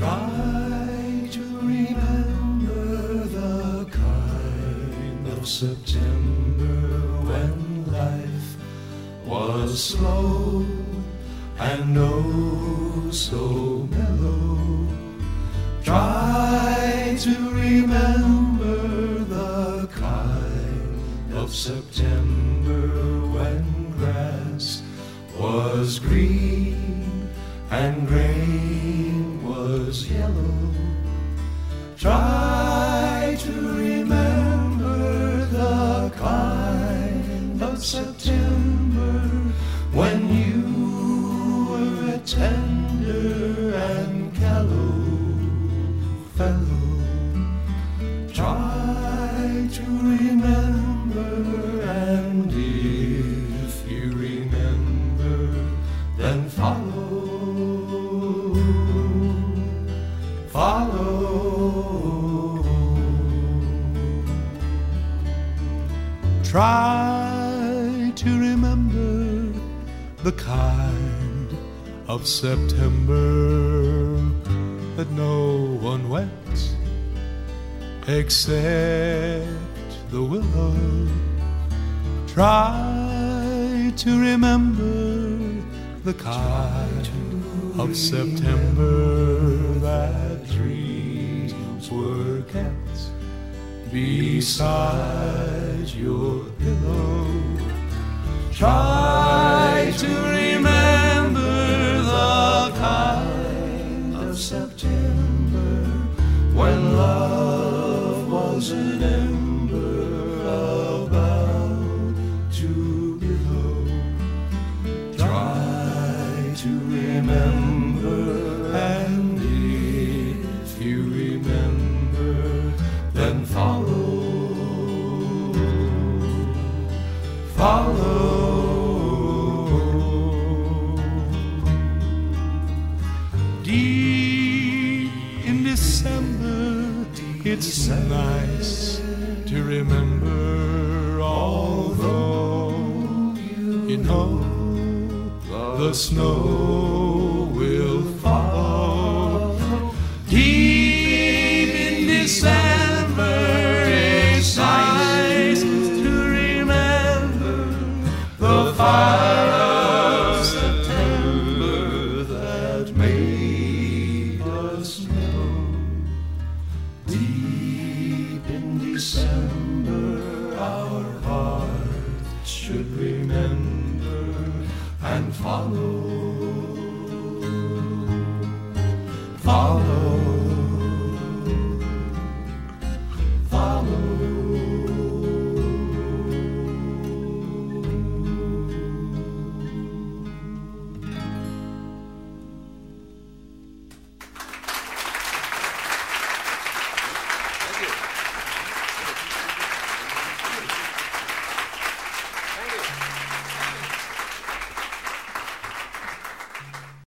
Try to remember the kind of September when life was slow and oh so mellow. Try to remember the kind of September when grass was green and grain was yellow. Try to remember the kind of September when you were a tender and callow fellow. Try to remember, and if you remember, then follow. Try to remember the kind of September that no one went except the willow. Try to remember the kind of September that dreams were kept beside your pillow. Try to remember the kind of September when love was an ember about to blow. Try to remember, and if you remember, then follow. Deep in December, it's nice to remember, although you know the snow will follow. Deep in December, it's nice to remember the fire of September that made us mellow. Deep in December, our hearts should remember and follow.